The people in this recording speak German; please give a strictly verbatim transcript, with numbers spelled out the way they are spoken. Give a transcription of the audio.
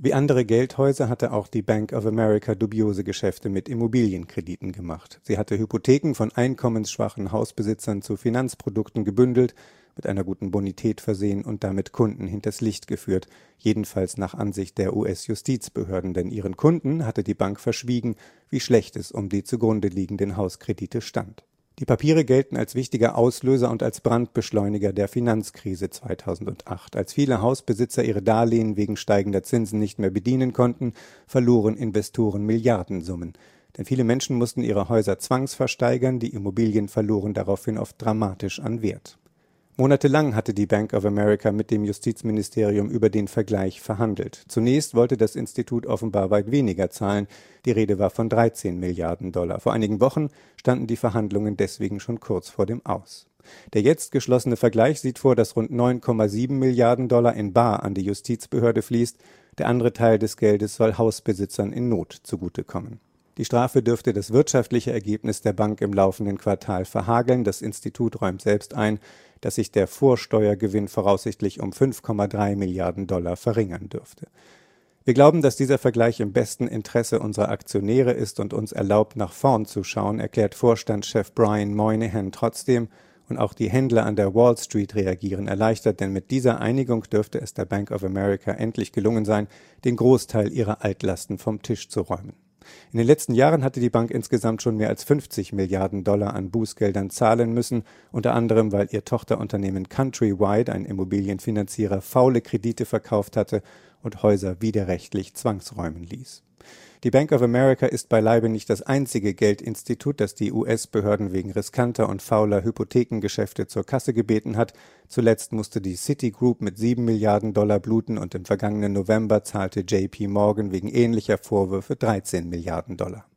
Wie andere Geldhäuser hatte auch die Bank of America dubiose Geschäfte mit Immobilienkrediten gemacht. Sie hatte Hypotheken von einkommensschwachen Hausbesitzern zu Finanzprodukten gebündelt, mit einer guten Bonität versehen und damit Kunden hinters Licht geführt, jedenfalls nach Ansicht der U S-Justizbehörden, denn ihren Kunden hatte die Bank verschwiegen, wie schlecht es um die zugrunde liegenden Hauskredite stand. Die Papiere gelten als wichtiger Auslöser und als Brandbeschleuniger der Finanzkrise zweitausendacht. Als viele Hausbesitzer ihre Darlehen wegen steigender Zinsen nicht mehr bedienen konnten, verloren Investoren Milliardensummen. Denn viele Menschen mussten ihre Häuser zwangsversteigern, die Immobilien verloren daraufhin oft dramatisch an Wert. Monatelang hatte die Bank of America mit dem Justizministerium über den Vergleich verhandelt. Zunächst wollte das Institut offenbar weit weniger zahlen. Die Rede war von dreizehn Milliarden Dollar. Vor einigen Wochen standen die Verhandlungen deswegen schon kurz vor dem Aus. Der jetzt geschlossene Vergleich sieht vor, dass rund neun Komma sieben Milliarden Dollar in bar an die Justizbehörde fließt. Der andere Teil des Geldes soll Hausbesitzern in Not zugutekommen. Die Strafe dürfte das wirtschaftliche Ergebnis der Bank im laufenden Quartal verhageln. Das Institut räumt selbst ein, dass sich der Vorsteuergewinn voraussichtlich um fünf Komma drei Milliarden Dollar verringern dürfte. Wir glauben, dass dieser Vergleich im besten Interesse unserer Aktionäre ist und uns erlaubt, nach vorn zu schauen, erklärt Vorstandschef Brian Moynihan trotzdem, und auch die Händler an der Wall Street reagieren erleichtert, denn mit dieser Einigung dürfte es der Bank of America endlich gelungen sein, den Großteil ihrer Altlasten vom Tisch zu räumen. In den letzten Jahren hatte die Bank insgesamt schon mehr als fünfzig Milliarden Dollar an Bußgeldern zahlen müssen, unter anderem, weil ihr Tochterunternehmen Countrywide, ein Immobilienfinanzierer, faule Kredite verkauft hatte und Häuser widerrechtlich zwangsräumen ließ. Die Bank of America ist beileibe nicht das einzige Geldinstitut, das die U S-Behörden wegen riskanter und fauler Hypothekengeschäfte zur Kasse gebeten hat. Zuletzt musste die Citigroup mit sieben Milliarden Dollar bluten und im vergangenen November zahlte J P Morgan wegen ähnlicher Vorwürfe dreizehn Milliarden Dollar.